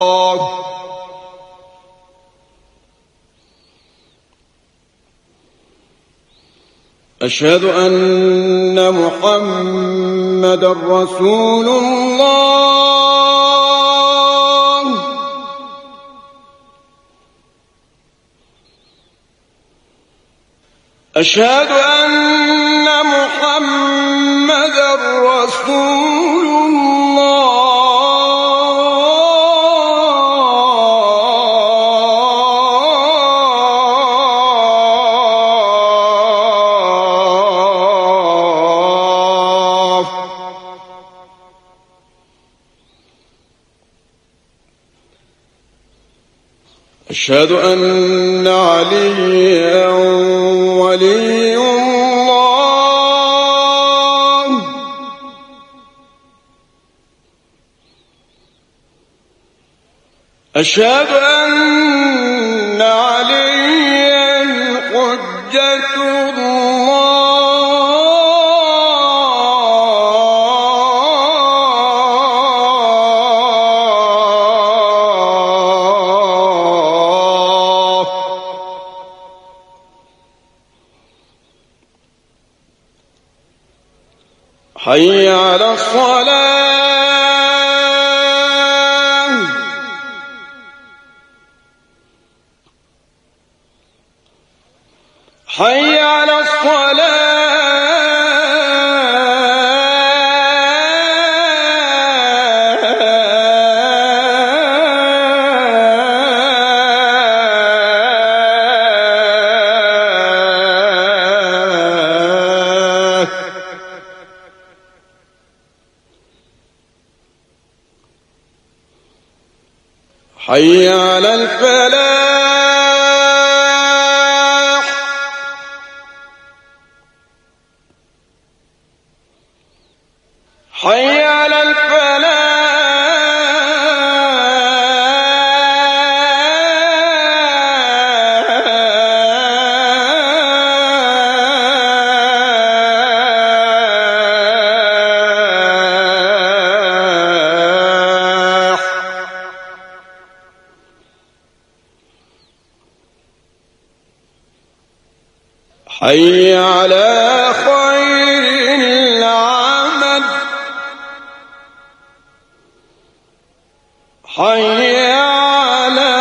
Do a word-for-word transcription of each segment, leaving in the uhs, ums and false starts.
أشهد أن محمدًا رسول الله. أشهد أن محمدًا رسول الله. أشهد أن عليا ولي الله. أشهد أن عليا حجة الله. حي على الصلاة. حي على الصلاة. حي على الفلاح. حي على الفلاح. حي على خير العمل. حي على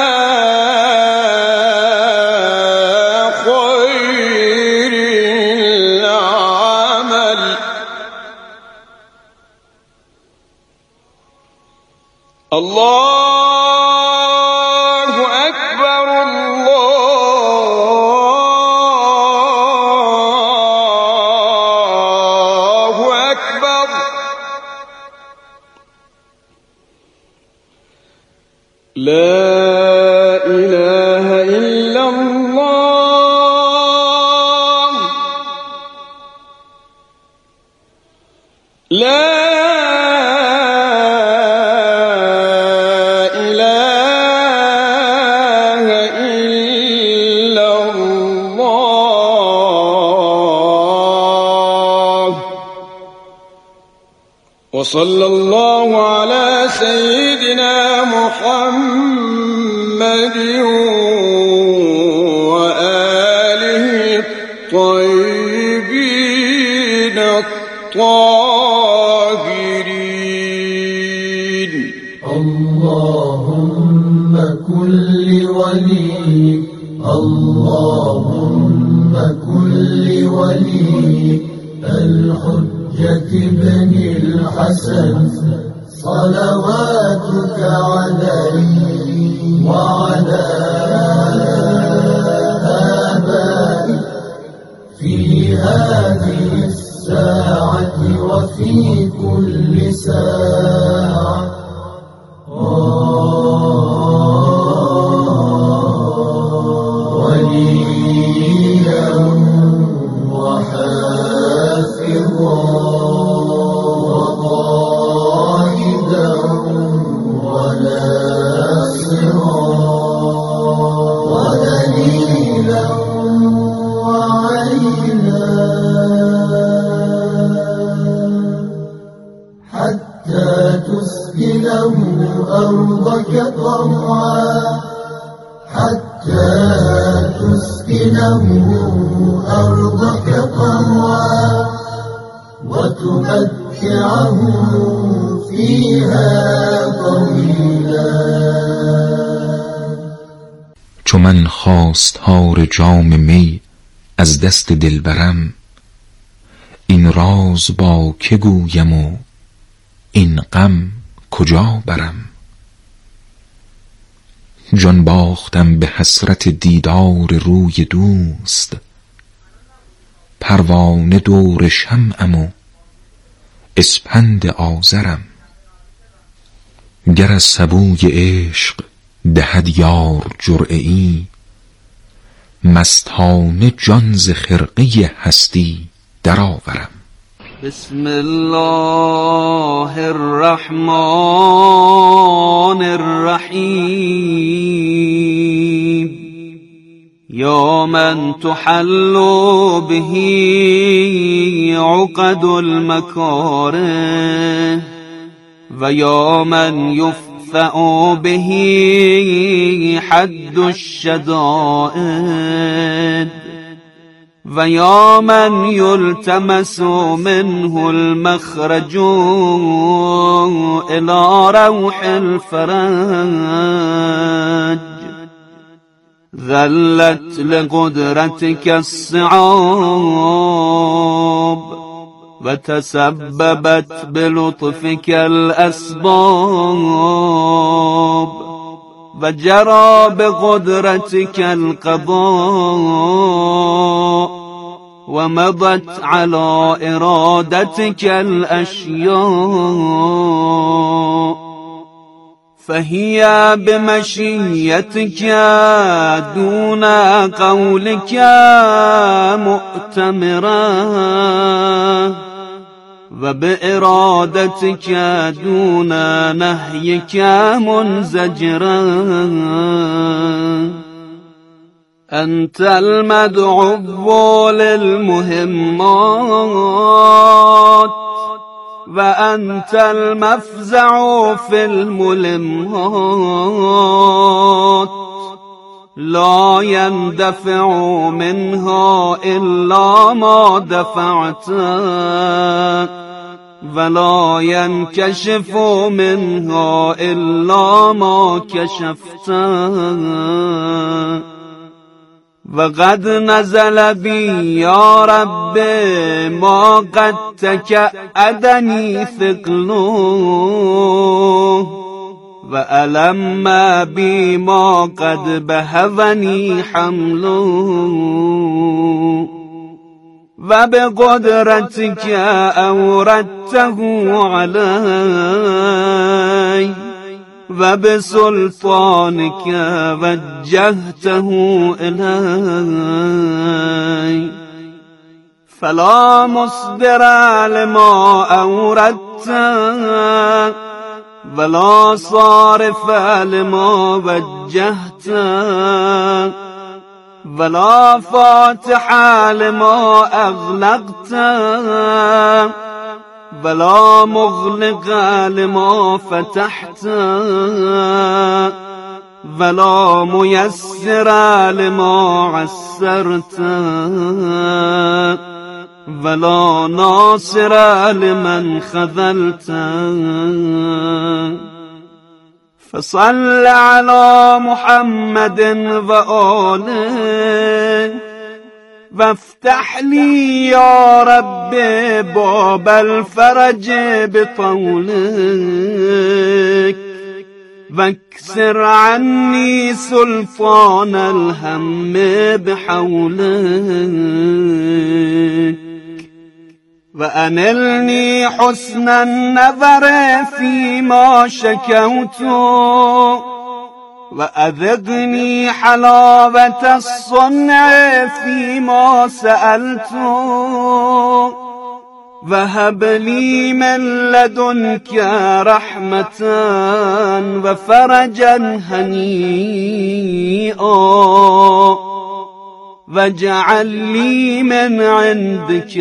خير العمل. الله أكبر. الله أكبر. لا إله إلا الله. لا إله إلا الله. وصلى الله على سيدنا محمد وآله الطيبين الطاهرين. اللهم كن لوليك. اللهم كن لوليك الحجة بن الحسن صلواتك عليه وعلى آبائه في هذه الساعة وفي كل ساعة. وليا وحافظا وقائدا وناصرا ودليلا وعينا حتى تسكن طوعا حتى تسكنه أرضك طوعا وتمتعه فيها طويلا. چو من خواستار جام می از دست دلبرم، این راز با که گویم و این غم کجا برم؟ جان باختم به حسرت دیدار روی دوست، پروانه دور شمعم و اسپند آذرم. گر از سبوی عشق دهد یار جرعه ای، مستانه جان ز خرقه هستی درآورم. بسم الله الرحمن الرحیم. یا من تحل به عقد المکاره و یا من یفع به حد الشدائد و یا من یلتمس منه المخرج الى روح الفرج. ذلت لقدرتك الصعاب و تسببت بلطفك الاسباب و جرى بقدرتك القضاء و مضت على ارادتك الاشیاء. فهي بمشيتك دون قولك مؤتمرا و بإرادتك دون نهيك منزجرا. أنت المدعو للمهمات وأنت المفزع في الملمات. لا يندفع منها إلا ما دفعت ولا ينكشف منها إلا ما كشفت. وقد نزل بي يا رب ما قد تكأدني ثقله وألم بي ما قد بهوني حمله. وبقدرتك أوردته علي وبسلطانك وجهته إلي. فلا مصدر لما أوردت ولا صارف لما وجهت ولا فاتح لما أغلقت ولا مغلق لما فتحت ولا ميسر لما عسرت ولا ناصر لمن خذلت. فصل على محمد وآله وافتح لي يا رب باب الفرج بطولك واكسر عني سلطان الهم بحولك. وأنلني حسن النظر فيما شكوت وأذقني حلاوة الصنع فيما سألت. وهب لي من لدنك رحمة وفرجا هنيئا واجعل لي من عندك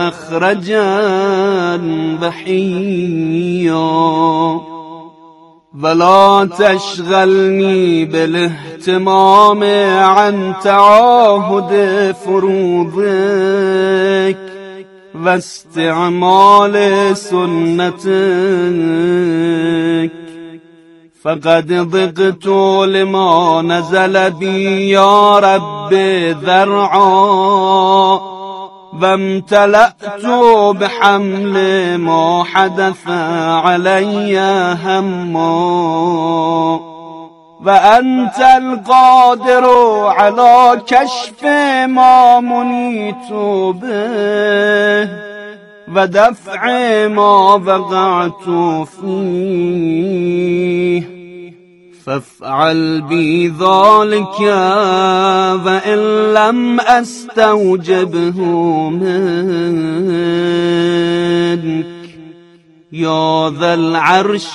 مخرجا بحيا. ولا تشغلني بالاهتمام عن تعاهد فروضك واستعمال سنتك فقد ضقت لما نزل بي يا رب ذرعا وامتلأت بحمل ما حدث علي هما وأنت القادر على كشف ما منيت به ودفع ما وقعت فيه فافعل بي ذلك وإن لم أستوجبه منك یا ذا العرش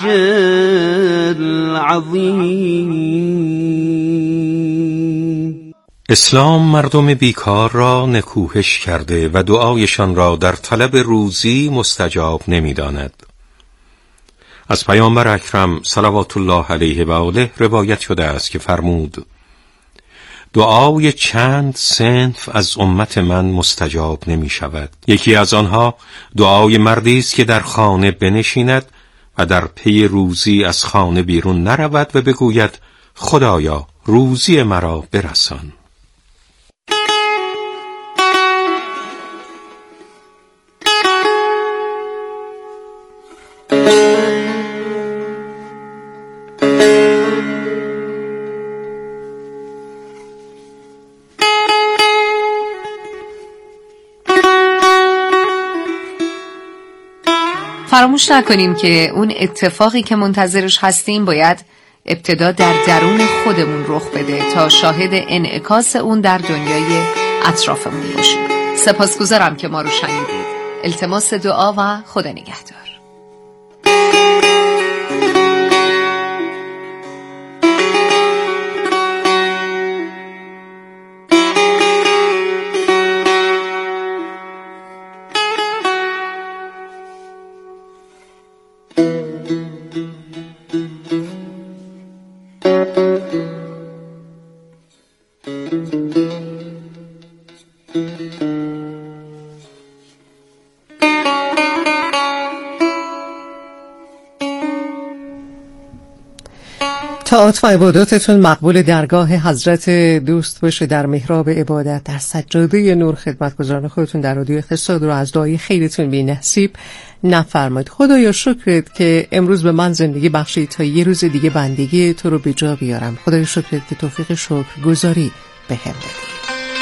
العظیم. اسلام مردم بیکار را نکوهش کرده و دعایشان را در طلب روزی مستجاب نمی‌داند. از پیامبر اکرم صلوات الله علیه و آله روایت شده است که فرمود: دعای چند صنف از امت من مستجاب نمی شود. یکی از آنها دعای مردی است که در خانه بنشیند و در پی روزی از خانه بیرون نرود و بگوید خدایا روزی مرا برسان. فراموش نکنیم که اون اتفاقی که منتظرش هستیم باید ابتدا در درون خودمون رخ بده تا شاهد انعکاس اون در دنیای اطرافمون باشیم. سپاسگزارم که ما رو شنیدید. التماس دعا و خدا نگهدار. طاعات و عباداتتون مقبول درگاه حضرت دوست باشه. در محراب عبادت در سجاده نور خدمتگزاران خودتون در رادیو اقتصاد رو از دعای خیرتون بی نصیب نفرمایید. خدایا شکرت که امروز به من زندگی بخشید تا یه روز دیگه بندگی تو رو به جا بیارم. خدایا شکرت که توفیق شکر گذاری به هم دادی.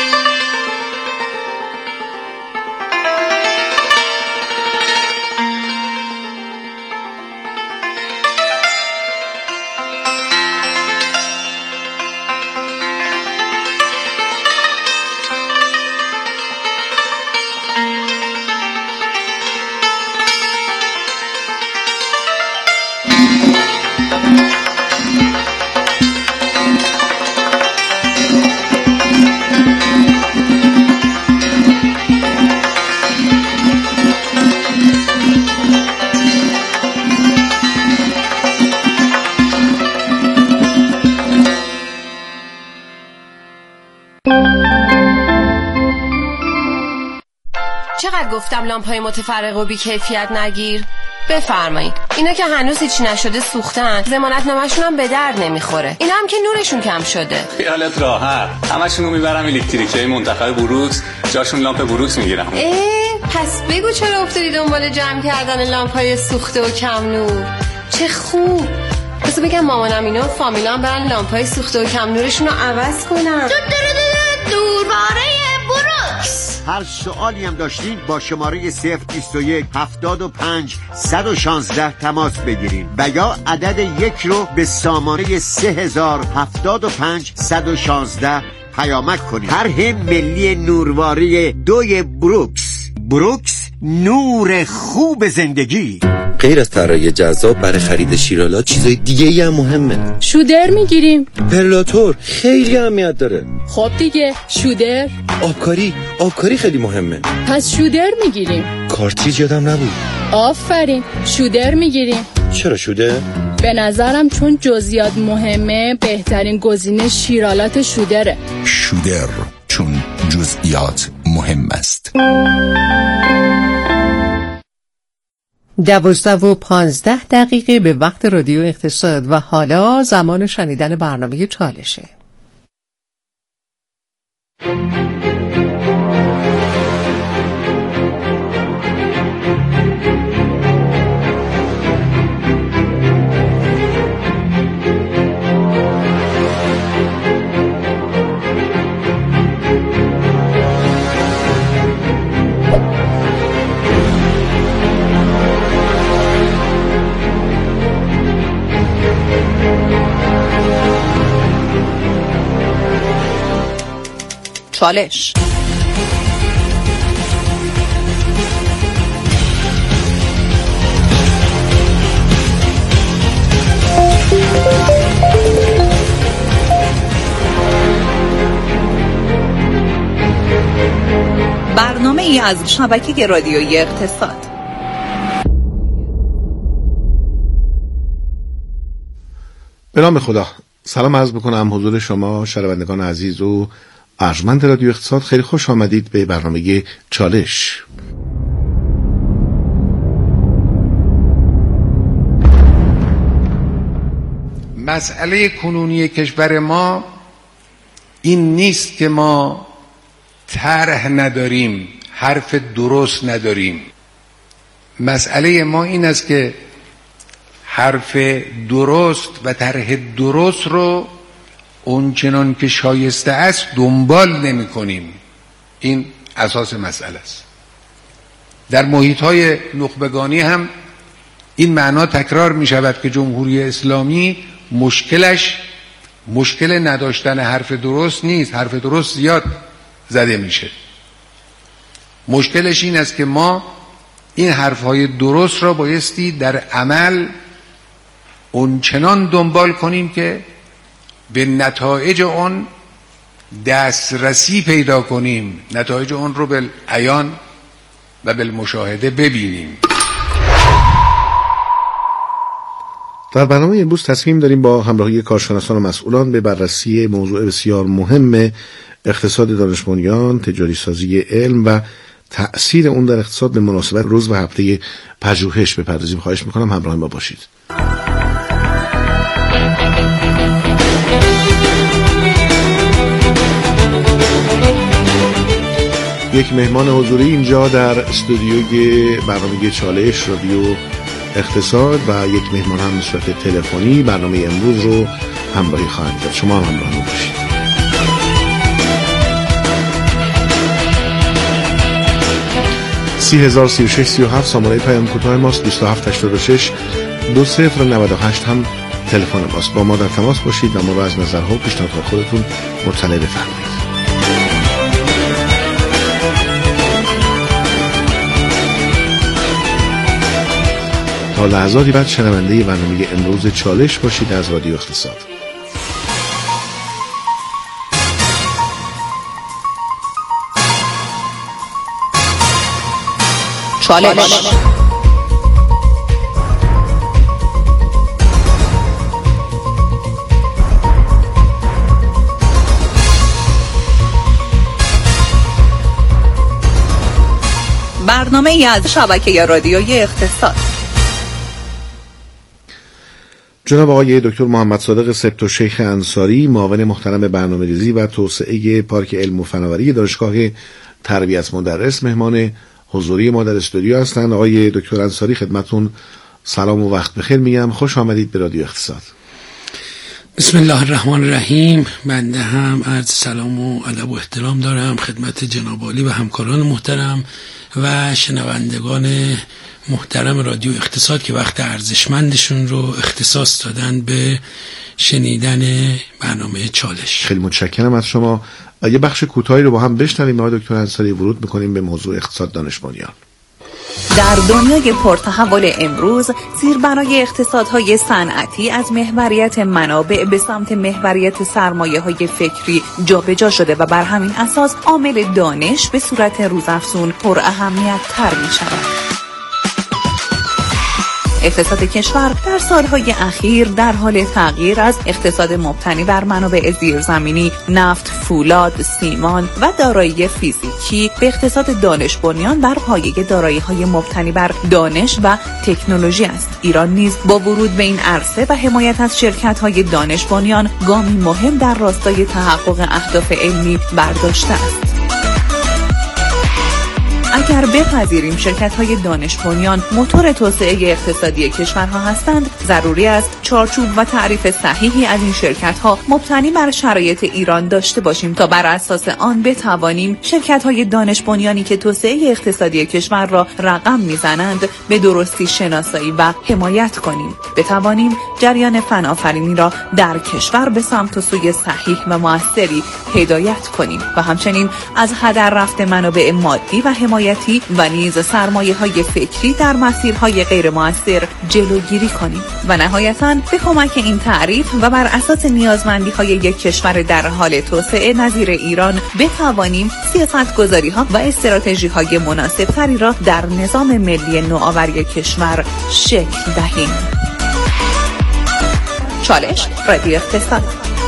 چقدر گفتم لامپای متفرق و بی کیفیت نگیر؟ بفرمایید. اینا که هنوز هیچی نشده سوختن، ضمانت نامه‌شون هم به درد نمیخوره. اینا هم که نورشون کم شده. خیالت راحت، همشون رو میبرم الکتریکی منتخب بروکس، جاشون لامپ بروکس میگیرم. اه پس بگو چرا افتادی دنبال جمع کردن لامپای سوخته و کم نور؟ چه خوب. بس بگم مامانم اینا و فامیلام برن لامپای سوخته و کم نورشون رو عوض کنن. دورواره بروکس. هر سوالی هم داشتین با شماره صفر بیست و یک هفتاد و پنج صد و شانزده تماس بگیرین و یا عدد یک رو به سامانه سه هزار هفتاد و پنج صد و شانزده پیامک کنید. طرح ملی نورواره دوی بروکس. بروکس، نور خوب زندگی. غیر از طراحی جذاب برای خرید شیرالا چیزای دیگه ای هم مهمه. شودر میگیریم. پرلاتور خیلی اهمیت داره. خب دیگه شودر. آبکاری آبکاری خیلی مهمه. پس شودر میگیریم. کارتریج یادم نبود. آفرین شودر میگیریم. چرا شوده؟ به نظرم چون جزئیات مهمه بهترین گزینه شیرالات شودره. شودر، چون جزئیات مهم است. دوازده و پانزده دقیقه به وقت رادیو اقتصاد و حالا زمان شنیدن برنامه چالشه. چالش. برنامه ای از شبکه رادیویی اقتصاد. به نام خدا. سلام عرض بکنم حضور شما شنوندگان عزیز و ارجمند رادیو اقتصاد. خیلی خوش آمدید به برنامه چالش. مسئله کنونی کشور ما این نیست که ما طرح نداریم، حرف درست نداریم. مسئله ما این است که حرف درست و طرح درست رو اونچنان که شایسته است دنبال نمی کنیم. این اساس مسئله است. در محیط‌های نخبگانی هم این معنا تکرار می شود که جمهوری اسلامی مشکلش مشکل نداشتن حرف درست نیست. حرف درست زیاد زده میشه. مشکلش این است که ما این حرفهای درست را بایستی در عمل اونچنان دنبال کنیم که به نتایج اون دسترسی پیدا کنیم، نتایج اون رو بالعیان و بالمشاهده ببینیم. در برنامه امروز تصمیم داریم با همراهی کارشناسان و مسئولان به بررسی موضوع بسیار مهم اقتصاد دانش بنیان، تجاری سازی علم و تأثیر اون در اقتصاد به مناسبت روز و هفته پژوهش بپردازیم. خواهش میکنم همراه ما باشید. یک مهمان حضوری اینجا در استودیوی برنامه چالش رادیو اقتصاد و یک مهمان هم به صورت تلفنی برنامه امروز رو همراهی خواهند کرد. شما هم همراه ما باشید. سی هزار سی و شش سی و هفت سامانه پیام کوتاه ماست. بیست و هفت هشتاد و شش دو صفر نود و هشت هم تلفن ماست. با ما در تماس باشید و ما رو از نظرها و پیشنهادات خودتون مطلع بفرمایید. تا لحظاتی بعد شنونده برنامه امروز چالش باشید از رادیو اقتصاد. چالش. برنامه ای از شبکه رادیویی اقتصاد. جناب آقای دکتر محمد صادق سبت‌الشیخ انصاری، معاون محترم برنامه‌ریزی و توسعه پارک علم و فناوری دانشگاه تربیت مدرس، مهمان حضوری ما در استودیو هستند. آقای دکتر انصاری خدمتون سلام و وقت بخیر میگم. خوش آمدید به رادیو اقتصاد. بسم الله الرحمن الرحیم. بنده هم عرض سلام و ادب و احترام دارم خدمت جناب عالی و همکاران محترم و شنوندگان محترم رادیو اقتصاد که وقت ارزشمندشون رو اختصاص دادن به شنیدن برنامه چالش. خیلی متشکرم از شما. یه بخش کوتاهی رو با هم بشنویم. آقای دکتر انصاری ورود می‌کنیم به موضوع اقتصاد دانش بنیان. در دنیای پرتحول امروز زیربنای اقتصادهای صنعتی از محوریت منابع به سمت محوریت سرمایه‌های فکری جابجا شده و بر همین اساس عامل دانش به صورت روزافزون پر اهمیت تر می‌شود. اقتصاد کشور در سالهای اخیر در حال تغییر از اقتصاد مبتنی بر منابع زیرزمینی، نفت، فولاد، سیمان و دارایی فیزیکی به اقتصاد دانش بنیان بر پایه دارایی‌های مبتنی بر دانش و تکنولوژی است. ایران نیز با ورود به این عرصه و حمایت از شرکت‌های دانش بنیان گامی مهم در راستای تحقق اهداف علمی برداشته است. اگر بپذیریم شرکت‌های دانش بنیان موتور توسعه اقتصادی کشورها هستند، ضروری است چارچوب و تعریف صحیحی از این شرکت‌ها مبتنی بر شرایط ایران داشته باشیم تا بر اساس آن بتوانیم شرکت‌های دانش بنیانی که توسعه اقتصادی کشور را رقم می‌زنند به درستی شناسایی و حمایت کنیم، بتوانیم جریان فناوری را در کشور به سمت و سوی صحیح و موثری هدایت کنیم و همچنین از هدر رفت منابع مادی و حمایتی و نیز سرمایه‌های فکری در مسیرهای غیر مؤثر جلوگیری کنیم و نهایتاً به کمک این تعریف و بر اساس نیازمندی‌های یک کشور در حال توسعه نظیر ایران بتوانیم سیاست‌گذاری‌ها و استراتژی‌های مناسب‌تری را در نظام ملی نوآوری کشور شکل دهیم. چالش رادیو اقتصاد.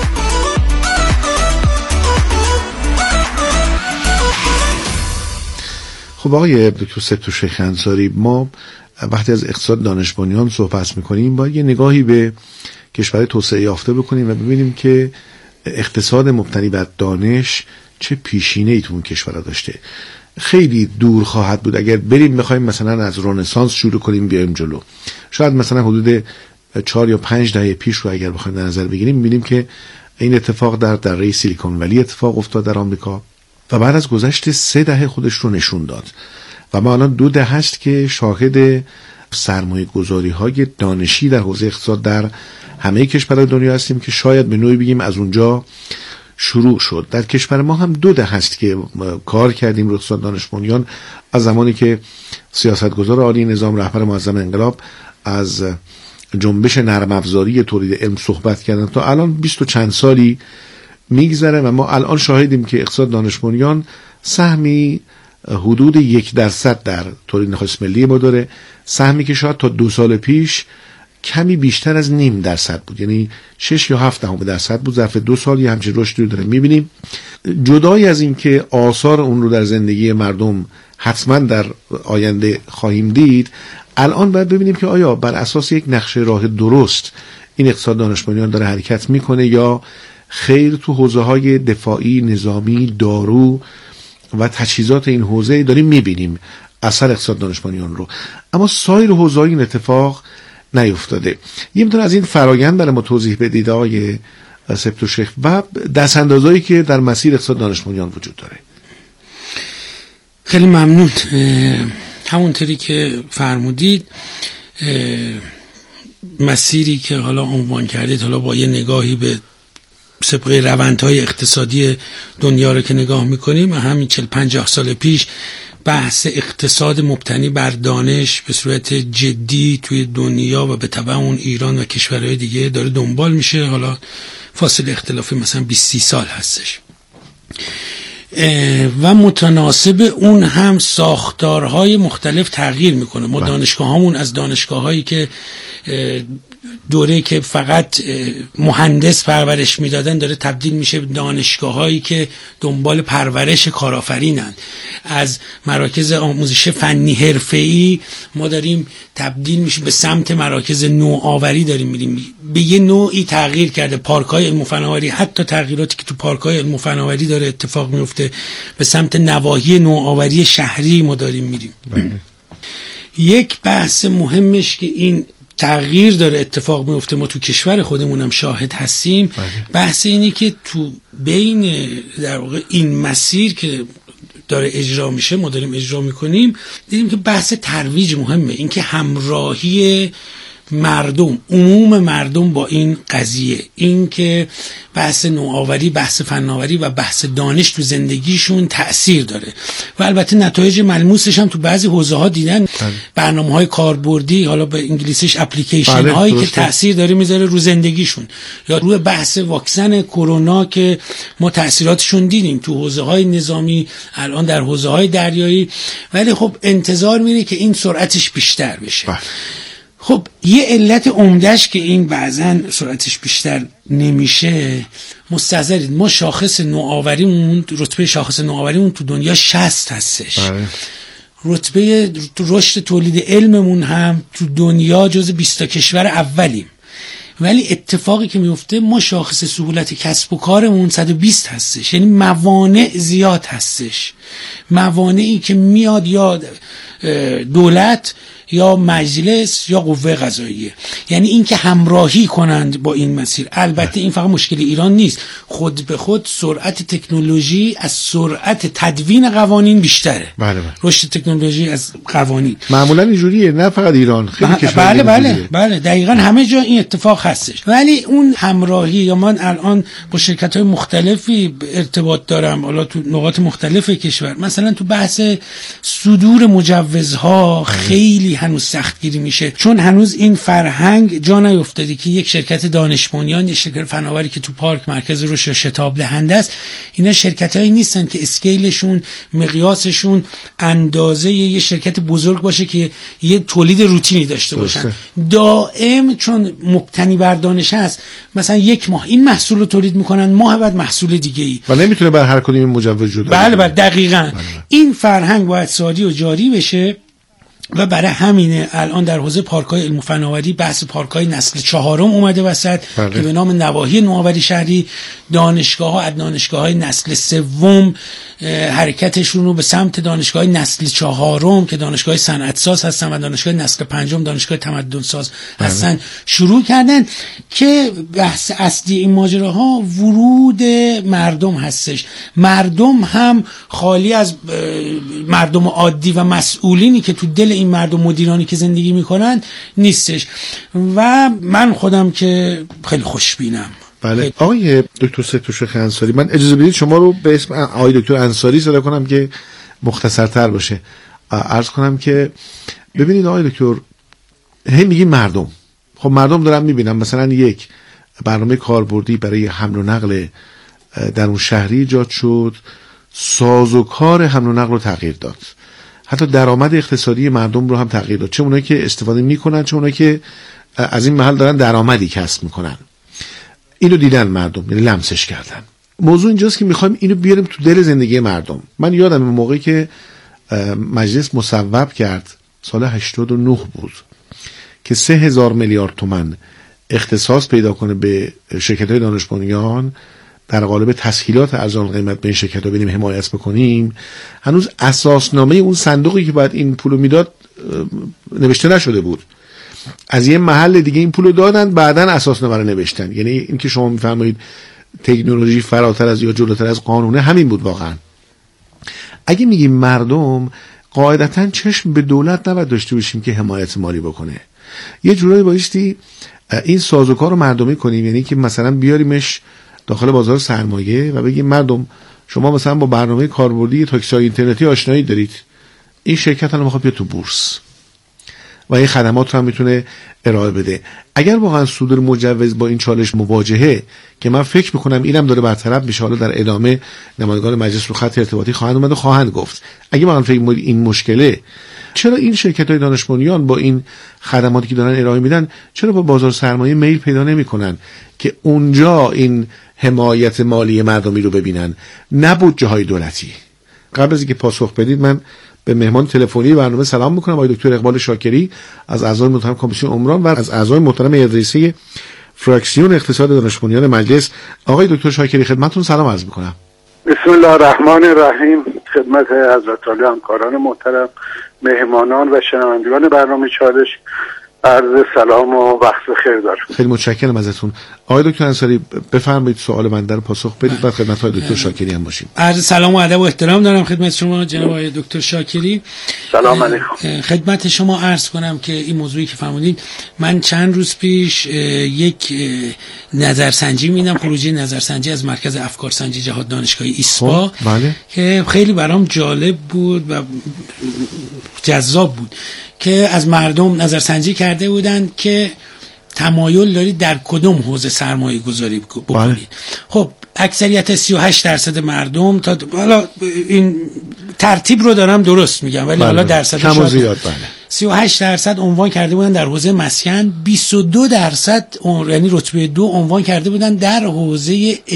خب آقای دکتر سبت شیخ انصاری، ما وقتی از اقتصاد دانش بنیان صحبت میکنیم باید یه نگاهی به کشور توسعه یافته بکنیم و ببینیم که اقتصاد مبتنی بر دانش چه پیشینه‌ای تو اون کشور داشته. خیلی دور خواهد بود اگر بریم بخوایم مثلا از رنسانس شروع کنیم بیایم جلو. شاید مثلا حدود چهار یا پنج دهه پیش رو اگر بخوایم در نظر بگیریم می‌بینیم که این اتفاق در دره سیلیکون ولی اتفاق افتاد در آمریکا و بعد از گذشت سه دهه خودش رو نشون داد و ما الان دو دهه است که شاهد سرمایه گذاری های دانشی در حوزه اقتصاد در همه کشورهای دنیا هستیم که شاید به نوعی بگیم از اونجا شروع شد. در کشور ما هم دو دهه است که کار کردیم رو اقتصاد دانش بنیان، از زمانی که سیاستگزار عالی نظام رهبر معظم انقلاب از جنبش نرم افزاری تولید علم صحبت کردن تا الان بیست و چند سالی میگذره و ما الان شاهدیم که اقتصاد دانش بنیان سهمی حدود یک درصد در تولید نخست ملی ما داره، سهمی که شاید تا دو سال پیش کمی بیشتر از نیم درصد بود، یعنی شش یا هفت دهم درصد بود. ظرف دو سال یه همچین رشدی رو داره میبینیم. جدای از این که آثار اون رو در زندگی مردم حتما در آینده خواهیم دید، الان باید ببینیم که آیا بر اساس یک نقشه راه درست این اقتصاد دانش بنیان داره حرکت میکنه یا خیر تو حوزه های دفاعی، نظامی، دارو و تجهیزات این حوزه داریم میبینیم اثر اقتصاد دانش بنیان رو، اما سایر حوزه این اتفاق نیفتاده. یه مقدار از این فرایند برای ما توضیح بدید آقای سبت شیخ و دستاندازایی که در مسیر اقتصاد دانش بنیان وجود داره. خیلی ممنون. همونطوری که فرمودید مسیری که حالا عنوان کردید، حالا با یه نگاهی به سابقه روندهای اقتصادی دنیا رو که نگاه میکنیم، همین چهل پنجاه سال پیش بحث اقتصاد مبتنی بر دانش به صورت جدی توی دنیا و به تبع اون ایران و کشورهای دیگه داره دنبال میشه. حالا فاصله اختلافی مثلا بیست سی سال هستش و متناسب اون هم ساختارهای مختلف تغییر میکنه. ما دانشگاه هامون از دانشگاه هایی که دوره که فقط مهندس پرورش میدادن داره تبدیل میشه به دانشگاه هایی که دنبال پرورش کارآفرینن. از مراکز آموزش فنی حرفه‌ای ما داریم تبدیل میشه به سمت مراکز نوآوری، داریم میریم به یه نوعی تغییر کرده. پارک‌های علم و فناوری، حتی تغییراتی که تو پارک‌های علم و فناوری داره اتفاق میفته، به سمت نواحی نوآوری شهری ما داریم میریم. یک بحث مهمش که این تغییر داره اتفاق میفته، ما تو کشور خودمونم شاهد هستیم. باید. بحث اینه که تو بین در واقع این مسیر که داره اجرا میشه، ما داریم اجرا میکنیم، دیدیم که بحث ترویج مهمه. این که همراهی مردم، عموم مردم با این قضیه، این که بحث نوآوری، بحث فناوری و بحث دانش تو زندگیشون تأثیر داره و البته نتایج ملموسش هم تو بعضی حوزه ها دیدن. برنامه های کاربردی، حالا به انگلیسیش اپلیکیشن هایی که تأثیر داره میذاره رو زندگیشون، یا روی بحث واکسن کرونا که ما تأثیراتشون دیدیم تو حوزه های نظامی، الان در حوزه های دریایی. ولی خب انتظار میره که این سرعتش بیشتر بشه. بله. خب یه علت عمدهش که این بعضا سرعتش بیشتر نمیشه، مستحضرید ما شاخص نوآوریمون، رتبه شاخص نوآوریمون تو دنیا شصت هستش. بله. رتبه رشد تولید علممون هم تو دنیا جز بیست تا کشور اولیم، ولی اتفاقی که میفته ما شاخص سهولت کسب و کارمون صد و بیست هستش. یعنی موانع زیاد هستش، موانعی که میاد یا دولت یا مجلس یا قوه قضاییه، یعنی این که همراهی کنند با این مسیر. البته این فقط مشکل ایران نیست، خود به خود سرعت تکنولوژی از سرعت تدوین قوانین بیشتره. بله بله. رشد تکنولوژی از قوانین معمولا اینجوریه، نه فقط ایران، خیلی کشورها. بله بله بله دقیقاً همه جا این اتفاق هستش. ولی اون همراهی، یا من الان با شرکت‌های مختلفی ارتباط دارم، حالا تو نقاط مختلف کشور، مثلا تو بحث صدور مجوزها خیلی هنوز سختگیری میشه، چون هنوز این فرهنگ جا نیفتاده که یک شرکت دانش بنیان، یک شرکت فناوری که تو پارک مرکز رشد شتاب دهنده است، اینا شرکتایی نیستن که اسکیلشون، مقیاسشون اندازه یه شرکت بزرگ باشه که یه تولید روتینی داشته باشن. دائم چون مبتنی بر دانش هست، مثلا یک ماه این محصول رو تولید میکنن، ماه بعد محصول دیگه ای، و نمیتونه بر هر کدوم مجوز جدا. بله بله دقیقاً. بله بله. این فرهنگ باید ساری و جاری بشه و برای همینه الان در حوزه پارک‌های علم و فناوری بحث پارک‌های نسل چهارم اومده وسط. بله. که به نام نواحی نوآوری شهری دانشگاه‌ها از دانشگاه‌های نسل سوم حرکتشون رو به سمت دانشگاه‌های نسل چهارم که دانشگاه صنعت‌ساز هستن و دانشگاه نسل پنجم دانشگاه تمدن‌ساز هستن. بله. شروع کردن که بحث اصلی این ماجراها ورود مردم هستش. مردم هم خالی از مردم عادی و مسئولینی که تو دل این مردم مدیرانی که زندگی میکنن نیستش. و من خودم که خیلی خوشبینم. بله. آقای دکتر ستوشیخ انصاری، من اجازه بدید شما رو به اسم آقای دکتر انصاری صدا کنم که مختصرتر باشه. عرض کنم که ببینید آقای دکتر، هی میگیم مردم، خب مردم دارم میبینم مثلا یک برنامه کاربردی برای حمل و نقل در اون شهری ایجاد شد، سازوکار حمل و نقل رو تغییر داد، حتی درآمد اقتصادی مردم رو هم تغییر داد، چه اونایی که استفاده میکنن چه اونایی که از این محل دارن درآمدی کسب میکنن. اینو دیدن مردم، یعنی لمسش کردن. موضوع اینجاست که میخوایم اینو بیاریم تو دل زندگی مردم. من یادم اون موقعی که مجلس مصوب کرد سال هشتاد و نه بود که سه هزار میلیارد تومان اختصاص پیدا کنه به شرکت‌های دانش بنیان در قالب تسهیلات ارزان قیمت به این شرکت‌ها بدیم حمایت بکنیم، هنوز اساسنامه اون صندوقی که باید این پولو میداد نوشته نشده بود. از یه محل دیگه این پولو دادن، بعدن اساسنامه رو نوشتن. یعنی این که شما میفرمایید تکنولوژی فراتر از یا جلوتر از قانونه، همین بود واقعا. اگه میگیم مردم، قاعدتاً چشم به دولت نباید داشته باشیم که حمایت مالی بکنه. یه جورایی بایستی این سازوکار رو مردمی کنیم، یعنی که مثلا بیاریمش داخل بازار سرمایه و بگیم مردم شما مثلا با برنامه کاربردی تاکسی اینترنتی آشنایی دارید، این شرکت الان میخواد بیاد تو بورس و این خدمات رو هم میتونه ارائه بده. اگر واقعا صدور مجوز با این چالش مواجهه که من فکر میکنم اینم داره برطرف میشه، حالا در ادامه نمایندگان مجلس رو خط ارتباطی خواهند اومد و خواهند گفت، اگه واقعا فکر میکنید این مشکله، چرا این شرکت‌های دانش بنیان با این خدماتی که دارن ارائه میدن چرا با بازار سرمایه میل پیدا نمیکنن که اونجا این حمایت مالی مردمی رو ببینن، نه بودجه‌های دولتی؟ قبل از اینکه پاسخ بدید من به مهمان تلفنی برنامه سلام میکنم، آقای دکتر اقبال شاکری از اعضای محترم کمیسیون عمران و از اعضای محترم ادریسی فراکسیون اقتصاد دانش بنیان مجلس. آقای دکتر شاکری خدمتتون سلام عرض میکنم. بسم الله الرحمن الرحیم. خدمت حضرت عالی همکاران محترم، مهمانان و شنوندگان برنامه چالش عرض سلام و وقت خیر دارم. خیلی متشکرم ازتون. آقای دکتر انصاری بفرمایید سوال من در پاسخ بدید، بعد خدمت های دکتر شاکری هم باشیم. عرض سلام و ادب و احترام دارم خدمت شما جناب آقای دکتر شاکری. سلام علیکم. خدمت شما عرض کنم که این موضوعی که فرمودید، من چند روز پیش یک نظرسنجی میدم، خروجی نظرسنجی از مرکز افکارسنجی جهاد دانشگاهی ایسپا، بله، که خیلی برام جالب بود و جذاب بود که از مردم نظرسنجی کرده بودند که تمایل دارید در کدوم حوزه سرمایه گذاری بکنید. خب اکثریت سی و هشت درصد مردم، تا حالا این ترتیب رو دارم درست میگم ولی حالا درصدش کم و زیاد، بله، سی و هشت درصد عنوان کرده بودن در حوزه مسکن، بیست و دو درصد یعنی رتبه دو عنوان کرده بودن در حوزه